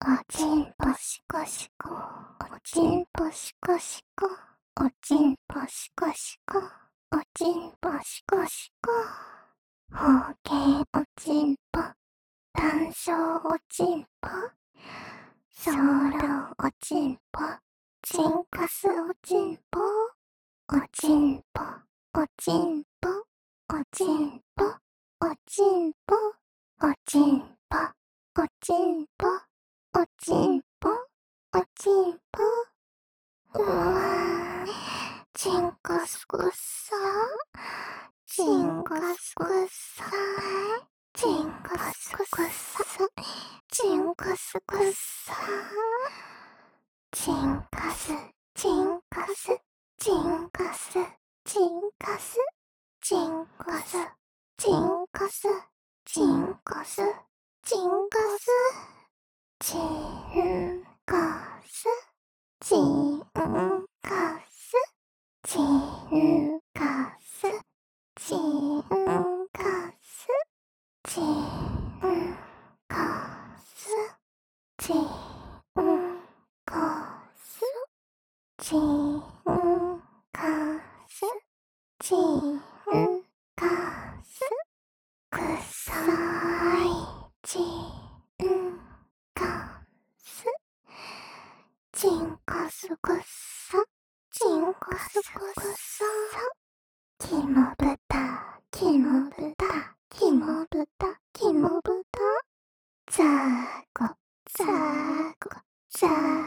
おちんぽしこしこ、おちんぽしこしこ、おちんぽしこしこ、おちんぽしこしこ。ほうけいおちんぽ、たんしょうおちんぽ、そうろうおちんぽ、ちんかすおちんぽ、おちんぽ、おちんぽ、おちんぽ、おちんぽ、おちんぽ、おちんぽ、おちんぽ、おちんぽ。うわー、ちんこすこさ、ちんこすこさ、ちんこすこさ、ちんこすこさ、ちんかす、ちんかす、ちんかす、ちんかす、ちんかす、ちんかす、ちんかす、ちんかす、ちんかす、ちんかす、ちんかす、ちんかす、ちんかす、ちんかす、ちんかす、ちんかす、くさい、ちんかす、ちんかすくさ、ちんかすくさ、きもぶた、きもぶた、きもぶた、きもぶた、ざーこ、ざーこ、ざー